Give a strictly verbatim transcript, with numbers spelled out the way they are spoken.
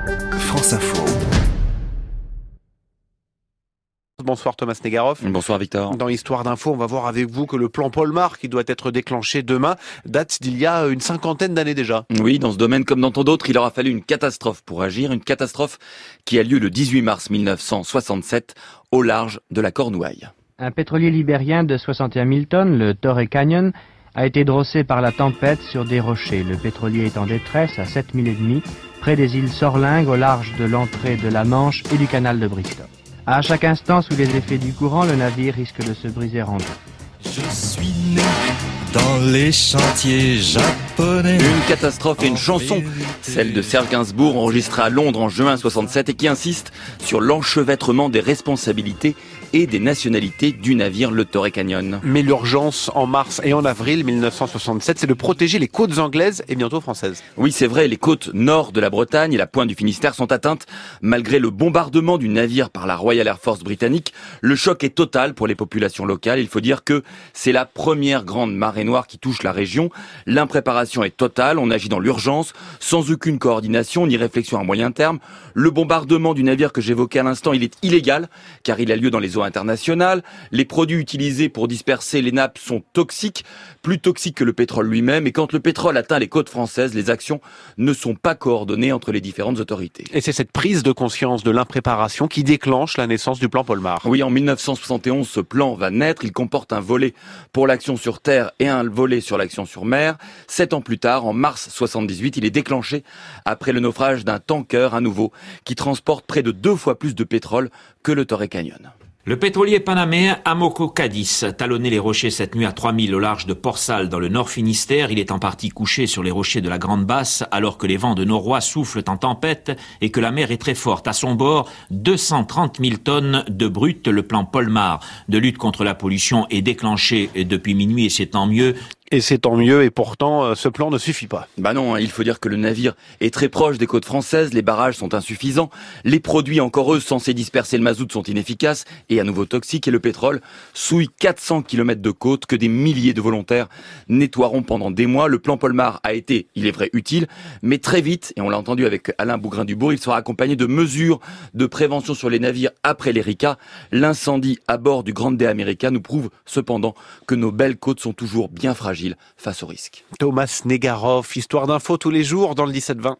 France Info. Bonsoir Thomas Negaroff. Bonsoir Victor. Dans Histoire d'Info, on va voir avec vous que le plan Polmar, qui doit être déclenché demain, date d'il y a une cinquantaine d'années déjà. Oui, dans ce domaine comme dans tant d'autres, il aura fallu une catastrophe pour agir. Une catastrophe qui a lieu le dix-huit mars mille neuf cent soixante-sept au large de la Cornouaille. Un pétrolier libérien de soixante et un mille tonnes, le Torrey Canyon, a été drossé par la tempête sur des rochers. Le pétrolier est en détresse à sept milles et demi, près des îles Sorlingues, au large de l'entrée de la Manche et du canal de Bristol. À chaque instant, sous les effets du courant, le navire risque de se briser en deux. Je suis né dans les chantiers japonais. Une catastrophe et une chanson, celle de Serge Gainsbourg, enregistrée à Londres en juin soixante-sept et qui insiste sur l'enchevêtrement des responsabilités et des nationalités du navire le Torrey Canyon. Mais l'urgence en mars et en avril mille neuf cent soixante-sept, c'est de protéger les côtes anglaises et bientôt françaises. Oui, c'est vrai, les côtes nord de la Bretagne et la pointe du Finistère sont atteintes. Malgré le bombardement du navire par la Royal Air Force britannique, le choc est total pour les populations locales. Il faut dire que c'est la première grande marée noire qui touche la région. L'impréparation est totale, on agit dans l'urgence, sans aucune coordination ni réflexion à moyen terme. Le bombardement du navire que j'évoquais à l'instant, il est illégal, car il a lieu dans les eaux internationales. Les produits utilisés pour disperser les nappes sont toxiques, plus toxiques que le pétrole lui-même. Et quand le pétrole atteint les côtes françaises, les actions ne sont pas coordonnées entre les différentes autorités. Et c'est cette prise de conscience de l'impréparation qui déclenche la naissance du plan Polmar. Oui, en mille neuf cent soixante et onze, ce plan va naître. Il comporte un volet pour l'action sur terre et un volet sur l'action sur mer. Sept ans plus tard, en mars soixante-dix-huit, il est déclenché après le naufrage d'un tanker à nouveau qui transporte près de deux fois plus de pétrole que le Torrey Canyon. Le pétrolier panaméen Amoco Cadiz talonnait les rochers cette nuit à trois milles au large de Port-Salle dans le Nord Finistère. Il est en partie couché sur les rochers de la Grande Basse alors que les vents de noroît soufflent en tempête et que la mer est très forte. À son bord, deux cent trente mille tonnes de brut. Le plan Polmar de lutte contre la pollution est déclenché depuis minuit et c'est tant mieux. Et c'est tant mieux, et pourtant, ce plan ne suffit pas. Bah non, il faut dire que le navire est très proche des côtes françaises, les barrages sont insuffisants, les produits encore eux censés disperser le mazout sont inefficaces et à nouveau toxiques, et le pétrole souille quatre cents kilomètres de côte que des milliers de volontaires nettoieront pendant des mois. Le plan Polmar a été, il est vrai, utile, mais très vite, et on l'a entendu avec Alain Bougrain-Dubourg, il sera accompagné de mesures de prévention sur les navires après l'Erika. L'incendie à bord du Grande America nous prouve cependant que nos belles côtes sont toujours bien fragiles face au risque. Thomas Negaroff, Histoire d'Info tous les jours dans le dix-sept vingt.